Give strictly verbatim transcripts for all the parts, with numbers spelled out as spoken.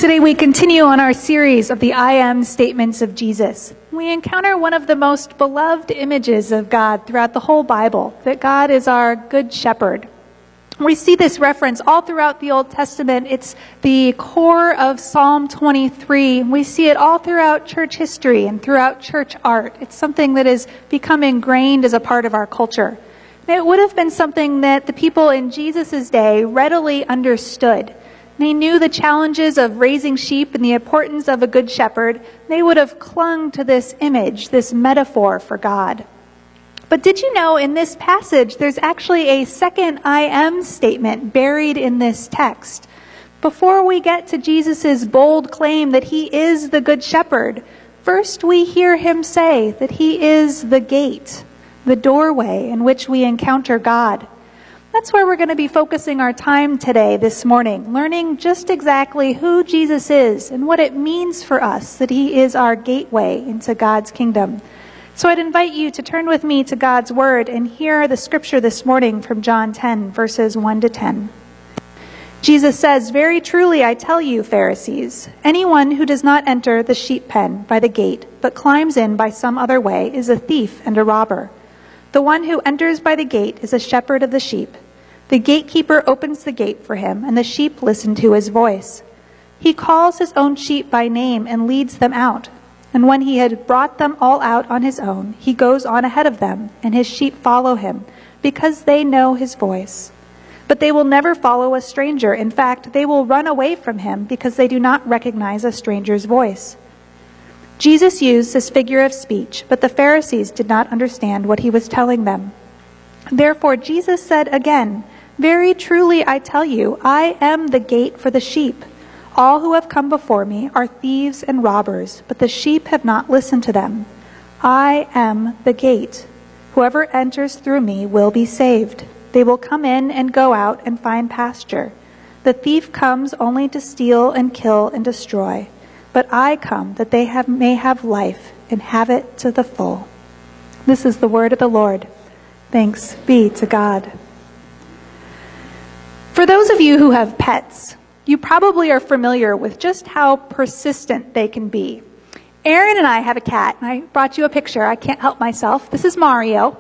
Today we continue on our series of the I am statements of Jesus. We encounter one of the most beloved images of God throughout the whole Bible, that God is our good shepherd. We see this reference all throughout the Old Testament. It's the core of Psalm twenty-three. We see it all throughout church history and throughout church art. It's something that has become ingrained as a part of our culture. It would have been something that the people in Jesus' day readily understood. They knew the challenges of raising sheep and the importance of a good shepherd. They would have clung to this image, this metaphor for God. But did you know in this passage there's actually a second I am statement buried in this text? Before we get to Jesus' bold claim that he is the good shepherd, first we hear him say that he is the gate, the doorway in which we encounter God. That's where we're going to be focusing our time today, this morning, learning just exactly who Jesus is and what it means for us that he is our gateway into God's kingdom. So I'd invite you to turn with me to God's word and hear the scripture this morning from John ten, verses one to ten. Jesus says, "Very truly I tell you, Pharisees, anyone who does not enter the sheep pen by the gate, but climbs in by some other way, is a thief and a robber. The one who enters by the gate is a shepherd of the sheep. The gatekeeper opens the gate for him, and the sheep listen to his voice. He calls his own sheep by name and leads them out. And when he had brought them all out on his own, he goes on ahead of them, and his sheep follow him, because they know his voice. But they will never follow a stranger. In fact, they will run away from him, because they do not recognize a stranger's voice." Jesus used this figure of speech, but the Pharisees did not understand what he was telling them. Therefore Jesus said again, "Very truly I tell you, I am the gate for the sheep. All who have come before me are thieves and robbers, but the sheep have not listened to them. I am the gate. Whoever enters through me will be saved. They will come in and go out and find pasture. The thief comes only to steal and kill and destroy. But I come that they have, may have life and have it to the full." This is the word of the Lord. Thanks be to God. For those of you who have pets, you probably are familiar with just how persistent they can be. Aaron and I have a cat, and I brought you a picture. I can't help myself. This is Mario.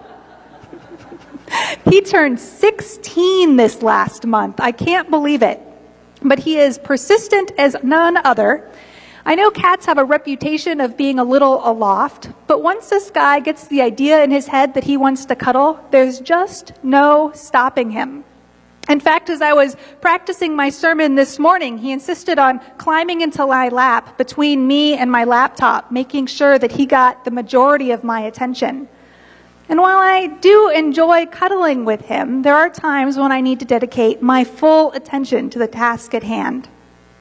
He turned sixteen this last month. I can't believe it. But he is persistent as none other. I know cats have a reputation of being a little aloft, but once this guy gets the idea in his head that he wants to cuddle, there's just no stopping him. In fact, as I was practicing my sermon this morning, he insisted on climbing into my lap between me and my laptop, making sure that he got the majority of my attention. And while I do enjoy cuddling with him, there are times when I need to dedicate my full attention to the task at hand.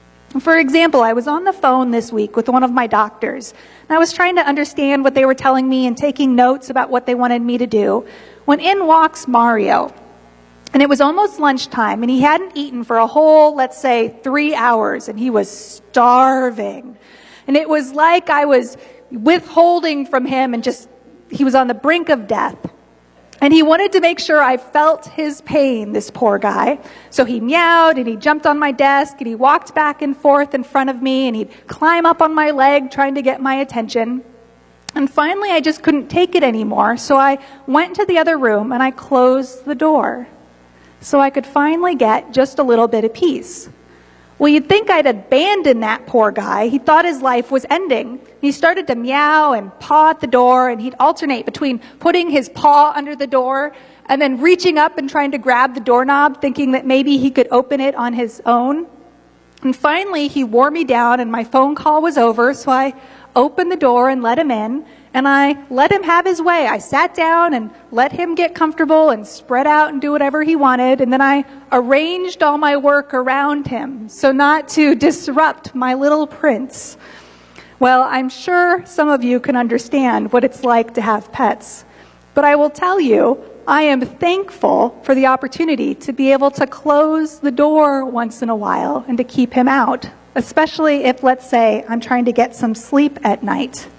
For example, I was on the phone this week with one of my doctors, and I was trying to understand what they were telling me and taking notes about what they wanted me to do, when in walks Mario. And it was almost lunchtime, and he hadn't eaten for a whole, let's say, three hours, and he was starving. And it was like I was withholding from him, and just, he was on the brink of death. And he wanted to make sure I felt his pain, this poor guy. So he meowed, and he jumped on my desk, and he walked back and forth in front of me, and he'd climb up on my leg trying to get my attention. And finally, I just couldn't take it anymore, so I went to the other room, and I closed the door, so I could finally get just a little bit of peace. Well, you'd think I'd abandon that poor guy. He thought his life was ending. He started to meow and paw at the door, and he'd alternate between putting his paw under the door and then reaching up and trying to grab the doorknob, thinking that maybe he could open it on his own. And finally, he wore me down, and my phone call was over, so I opened the door and let him in, and I let him have his way. I sat down and let him get comfortable and spread out and do whatever he wanted, and then I arranged all my work around him so not to disrupt my little prince. Well, I'm sure some of you can understand what it's like to have pets, but I will tell you, I am thankful for the opportunity to be able to close the door once in a while and to keep him out, especially if, let's say, I'm trying to get some sleep at night.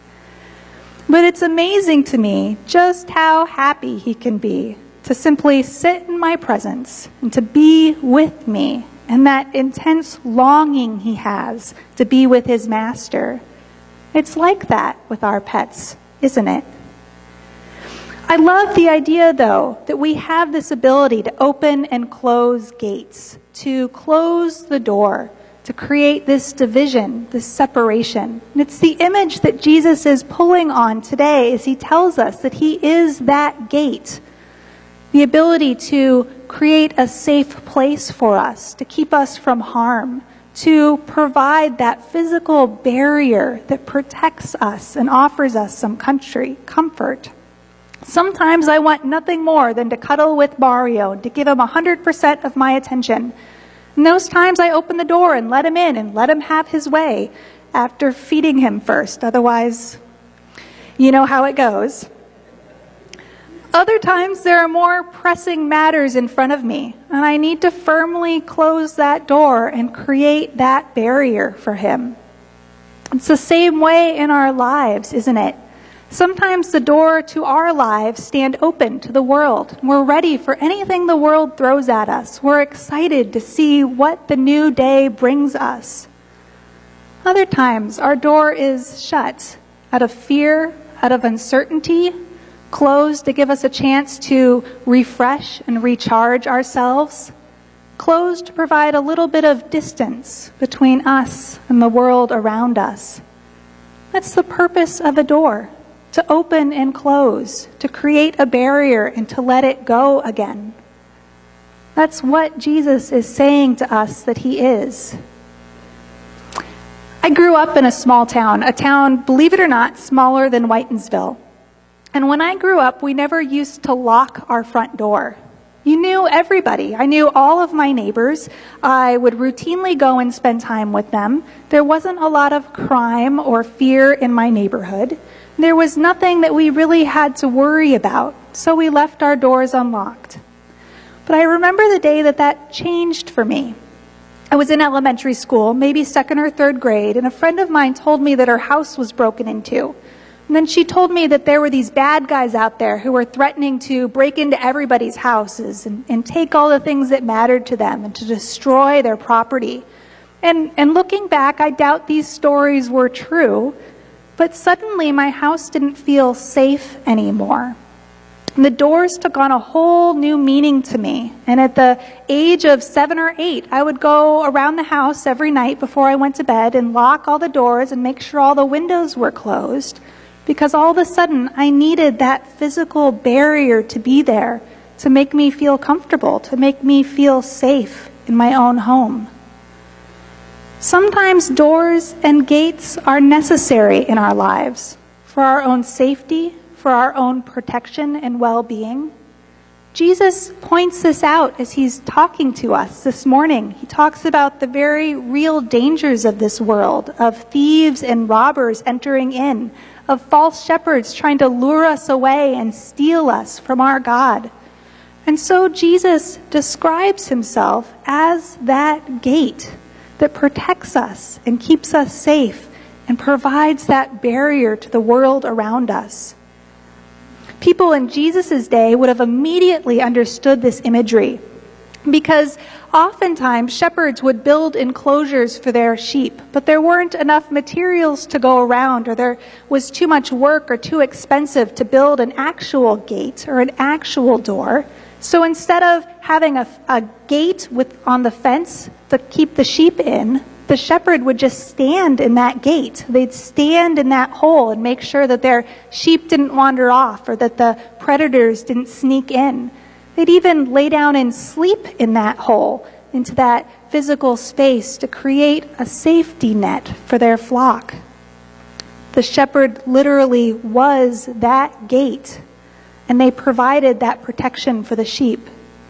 But it's amazing to me just how happy he can be to simply sit in my presence and to be with me and that intense longing he has to be with his master. It's like that with our pets, isn't it? I love the idea, though, that we have this ability to open and close gates, to close the door, to create this division, this separation. And it's the image that Jesus is pulling on today as he tells us that he is that gate. The ability to create a safe place for us, to keep us from harm, to provide that physical barrier that protects us and offers us some country comfort. Sometimes I want nothing more than to cuddle with Mario and to give him one hundred percent of my attention. And those times I open the door and let him in and let him have his way after feeding him first. Otherwise, you know how it goes. Other times there are more pressing matters in front of me, and I need to firmly close that door and create that barrier for him. It's the same way in our lives, isn't it? Sometimes the door to our lives stand open to the world. We're ready for anything the world throws at us. We're excited to see what the new day brings us. Other times our door is shut out of fear, out of uncertainty, closed to give us a chance to refresh and recharge ourselves, closed to provide a little bit of distance between us and the world around us. That's the purpose of a door. To open and close, to create a barrier and to let it go again. That's what Jesus is saying to us that he is. I grew up in a small town, a town, believe it or not, smaller than Whitensville. And when I grew up, we never used to lock our front door. You knew everybody. I knew all of my neighbors. I would routinely go and spend time with them. There wasn't a lot of crime or fear in my neighborhood. There was nothing that we really had to worry about, so we left our doors unlocked. But I remember the day that that changed for me. I was in elementary school, maybe second or third grade, and a friend of mine told me that her house was broken into. And then she told me that there were these bad guys out there who were threatening to break into everybody's houses and, and take all the things that mattered to them and to destroy their property. And, and looking back, I doubt these stories were true. But suddenly my house didn't feel safe anymore. And the doors took on a whole new meaning to me. And at the age of seven or eight, I would go around the house every night before I went to bed and lock all the doors and make sure all the windows were closed. Because all of a sudden I needed that physical barrier to be there to make me feel comfortable, to make me feel safe in my own home. Sometimes doors and gates are necessary in our lives for our own safety, for our own protection and well-being. Jesus points this out as he's talking to us this morning. He talks about the very real dangers of this world, of thieves and robbers entering in, of false shepherds trying to lure us away and steal us from our God. And so Jesus describes himself as that gate that protects us and keeps us safe and provides that barrier to the world around us. People in Jesus' day would have immediately understood this imagery because oftentimes shepherds would build enclosures for their sheep, but there weren't enough materials to go around, or there was too much work or too expensive to build an actual gate or an actual door. So instead of having a, a gate with on the fence to keep the sheep in, the shepherd would just stand in that gate. They'd stand in that hole and make sure that their sheep didn't wander off or that the predators didn't sneak in. They'd even lay down and sleep in that hole, into that physical space to create a safety net for their flock. The shepherd literally was that gate, and they provided that protection for the sheep.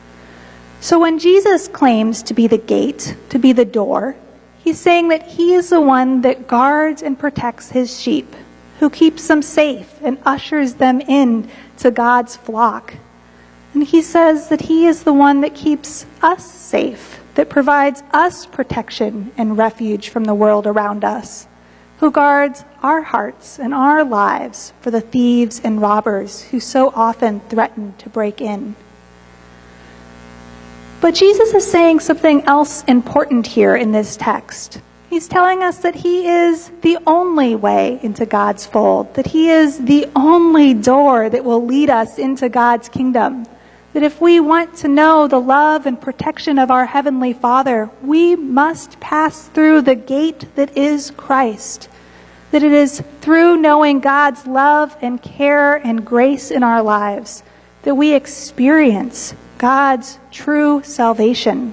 So when Jesus claims to be the gate, to be the door, he's saying that he is the one that guards and protects his sheep, who keeps them safe and ushers them in to God's flock. And he says that he is the one that keeps us safe, that provides us protection and refuge from the world around us, who guards our hearts and our lives for the thieves and robbers who so often threaten to break in. But Jesus is saying something else important here in this text. He's telling us that he is the only way into God's fold, that he is the only door that will lead us into God's kingdom. That if we want to know the love and protection of our Heavenly Father, we must pass through the gate that is Christ. That it is through knowing God's love and care and grace in our lives that we experience God's true salvation.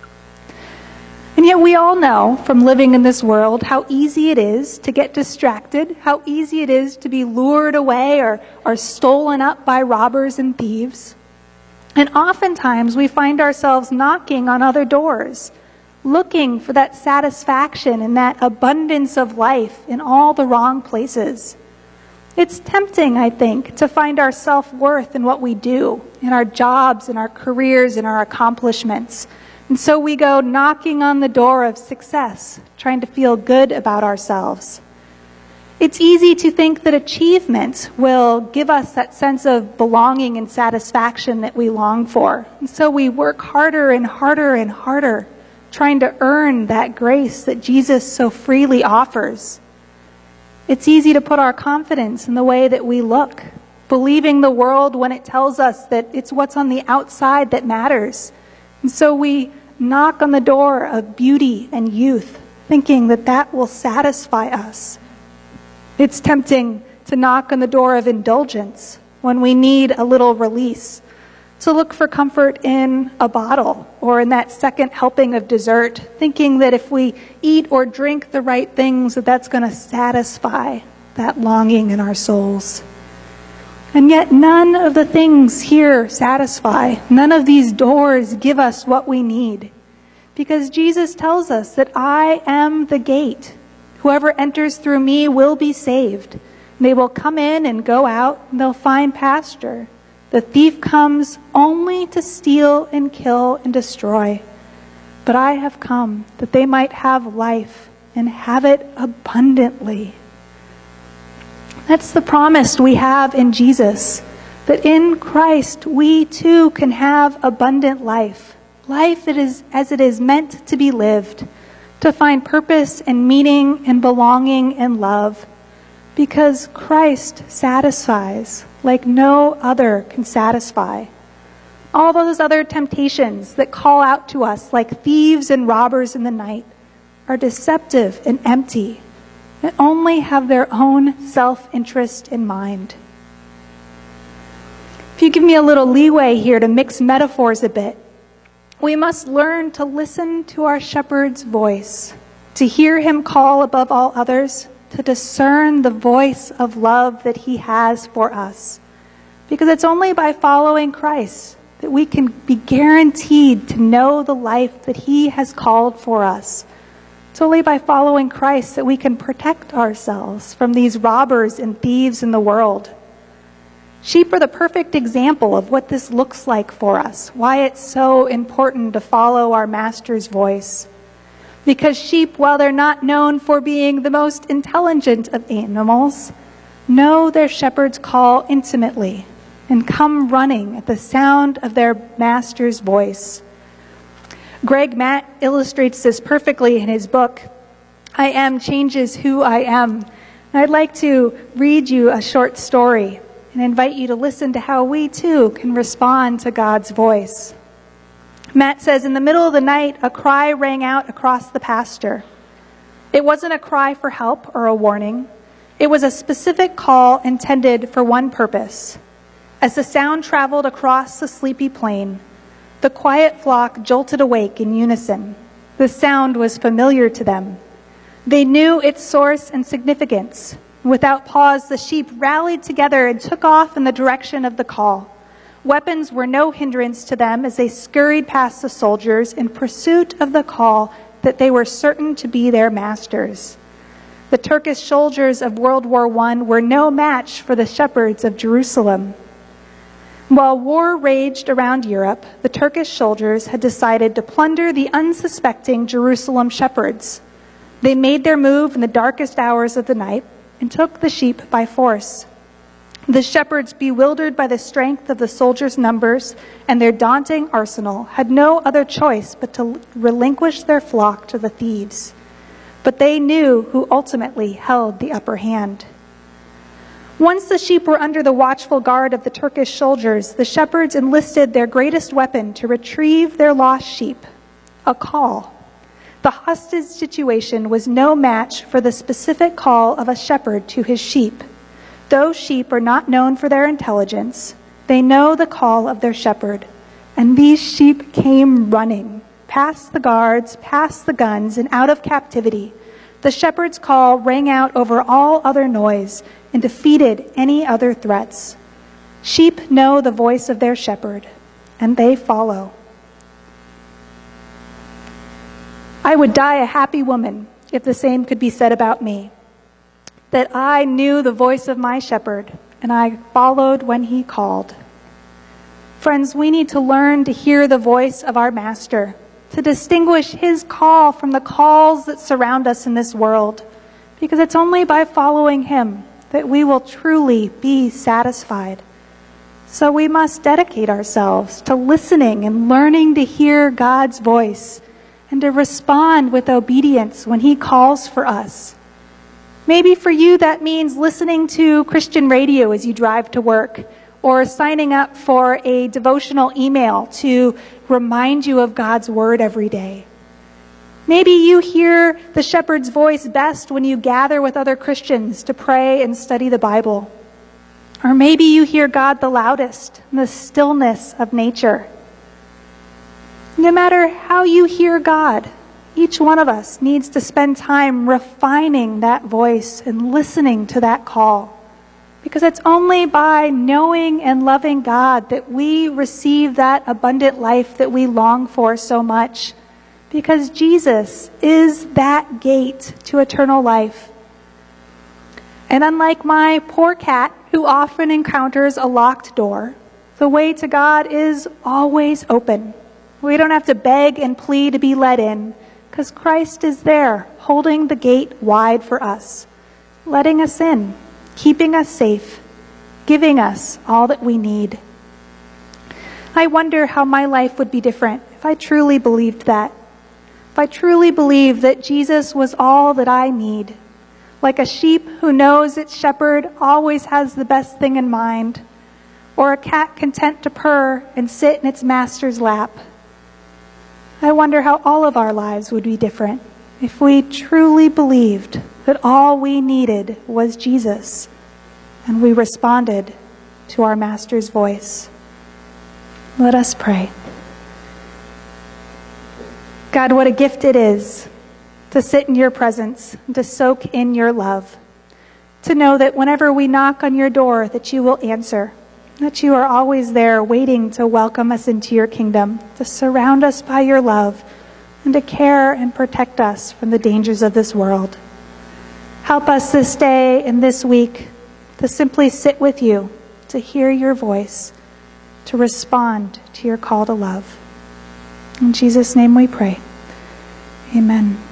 And yet we all know from living in this world how easy it is to get distracted, how easy it is to be lured away or, or stolen up by robbers and thieves. And oftentimes we find ourselves knocking on other doors, looking for that satisfaction and that abundance of life in all the wrong places. It's tempting, I think, to find our self-worth in what we do, in our jobs, in our careers, in our accomplishments. And so we go knocking on the door of success, trying to feel good about ourselves. It's easy to think that achievement will give us that sense of belonging and satisfaction that we long for. And so we work harder and harder and harder, trying to earn that grace that Jesus so freely offers. It's easy to put our confidence in the way that we look, believing the world when it tells us that it's what's on the outside that matters. And so we knock on the door of beauty and youth, thinking that that will satisfy us. It's tempting to knock on the door of indulgence when we need a little release, to look for comfort in a bottle or in that second helping of dessert, thinking that if we eat or drink the right things, that that's going to satisfy that longing in our souls. And yet none of the things here satisfy. None of these doors give us what we need. Because Jesus tells us that I am the gate. Whoever enters through me will be saved. They will come in and go out, and they'll find pasture. The thief comes only to steal and kill and destroy. But I have come that they might have life and have it abundantly. That's the promise we have in Jesus, that in Christ we too can have abundant life. Life that is as it is meant to be lived, to find purpose and meaning and belonging and love. Because Christ satisfies like no other can satisfy. All those other temptations that call out to us like thieves and robbers in the night are deceptive and empty, and only have their own self-interest in mind. If you give me a little leeway here to mix metaphors a bit, we must learn to listen to our shepherd's voice, to hear him call above all others, to discern the voice of love that he has for us. Because it's only by following Christ that we can be guaranteed to know the life that he has called for us. It's only by following Christ that we can protect ourselves from these robbers and thieves in the world. Sheep are the perfect example of what this looks like for us, why it's so important to follow our master's voice. Because sheep, while they're not known for being the most intelligent of animals, know their shepherd's call intimately and come running at the sound of their master's voice. Greg Matt illustrates this perfectly in his book, I Am Changes Who I Am. And I'd like to read you a short story and invite you to listen to how we too can respond to God's voice. Matt says, in the middle of the night, a cry rang out across the pasture. It wasn't a cry for help or a warning. It was a specific call intended for one purpose. As the sound traveled across the sleepy plain, the quiet flock jolted awake in unison. The sound was familiar to them. They knew its source and significance. Without pause, the sheep rallied together and took off in the direction of the call. Weapons were no hindrance to them as they scurried past the soldiers in pursuit of the call that they were certain to be their masters. The Turkish soldiers of World War One were no match for the shepherds of Jerusalem. While war raged around Europe, the Turkish soldiers had decided to plunder the unsuspecting Jerusalem shepherds. They made their move in the darkest hours of the night and took the sheep by force. The shepherds, bewildered by the strength of the soldiers' numbers and their daunting arsenal, had no other choice but to relinquish their flock to the thieves. But they knew who ultimately held the upper hand. Once the sheep were under the watchful guard of the Turkish soldiers, the shepherds enlisted their greatest weapon to retrieve their lost sheep, a call. The hostage situation was no match for the specific call of a shepherd to his sheep. Those sheep are not known for their intelligence. They know the call of their shepherd. And these sheep came running, past the guards, past the guns, and out of captivity. The shepherd's call rang out over all other noise and defeated any other threats. Sheep know the voice of their shepherd, and they follow. I would die a happy woman if the same could be said about me, that I knew the voice of my shepherd, and I followed when he called. Friends, we need to learn to hear the voice of our Master, to distinguish his call from the calls that surround us in this world, because it's only by following him that we will truly be satisfied. So we must dedicate ourselves to listening and learning to hear God's voice and to respond with obedience when he calls for us. Maybe for you that means listening to Christian radio as you drive to work, or signing up for a devotional email to remind you of God's word every day. Maybe you hear the shepherd's voice best when you gather with other Christians to pray and study the Bible. Or maybe you hear God the loudest in the stillness of nature. No matter how you hear God, each one of us needs to spend time refining that voice and listening to that call. Because it's only by knowing and loving God that we receive that abundant life that we long for so much. Because Jesus is that gate to eternal life. And unlike my poor cat, who often encounters a locked door, the way to God is always open. We don't have to beg and plead to be let in, because Christ is there, holding the gate wide for us, letting us in, keeping us safe, giving us all that we need. I wonder how my life would be different if I truly believed that. If I truly believed that Jesus was all that I need, like a sheep who knows its shepherd always has the best thing in mind, or a cat content to purr and sit in its master's lap. I wonder how all of our lives would be different if we truly believed that all we needed was Jesus, and we responded to our Master's voice. Let us pray. God, what a gift it is to sit in your presence, to soak in your love, to know that whenever we knock on your door, that you will answer, that you are always there waiting to welcome us into your kingdom, to surround us by your love, and to care and protect us from the dangers of this world. Help us this day and this week to simply sit with you, to hear your voice, to respond to your call to love. In Jesus' name we pray. Amen.